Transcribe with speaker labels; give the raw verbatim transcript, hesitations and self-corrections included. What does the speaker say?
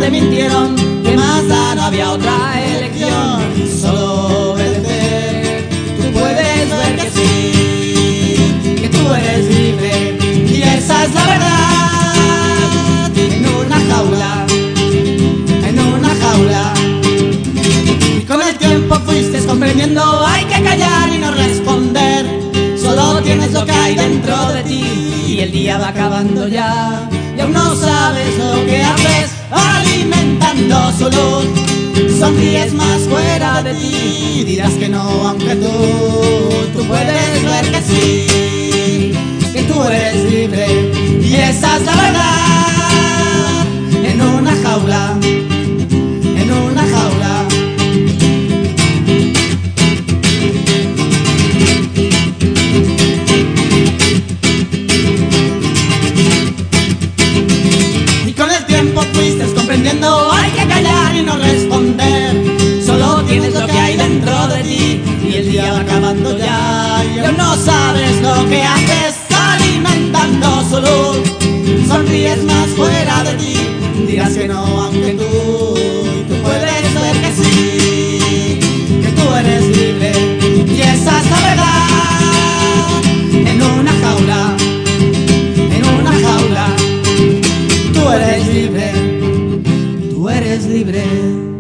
Speaker 1: te mintieron, que más da, no había otra elección, solo obedecer. Tú puedes ver que sí, que tú eres libre, y esa es la verdad. En una jaula, en una jaula, y con el tiempo fuiste comprendiendo, hay que callar y no responder. Solo tienes lo que hay dentro de ti, y el día va acabando ya, y aún no sabes lo que haces alimentando su luz. Sonríes más fuera de ti, dirás que no, aunque tú, tú puedes ver que sí, que tú eres libre, y esa es la verdad. En una jaula, en una jaula, fuiste comprendiendo, hay que callar y no responder. Solo tienes lo que hay dentro de ti, y el día va acabando ya, y aún no sabes lo que haces alimentando su luz. Sonríes más fuera de ti, dirás que no, aunque tú, tú puedes ver que sí, que tú eres libre, y esa es la verdad. En una jaula, en una jaula, tú eres libre, tú eres libre.